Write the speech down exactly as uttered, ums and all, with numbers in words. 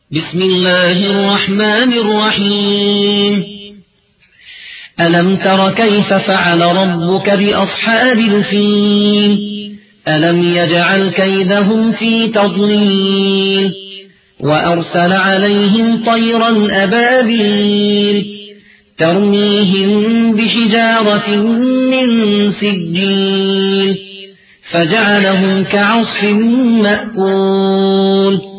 بسم الله الرحمن الرحيم ألم تر كيف فعل ربك بأصحاب الفيل ألم يجعل كيدهم في تضليل وأرسل عليهم طيرا أبابيل ترميهم بحجارة من سجيل فجعلهم كعصف مأكول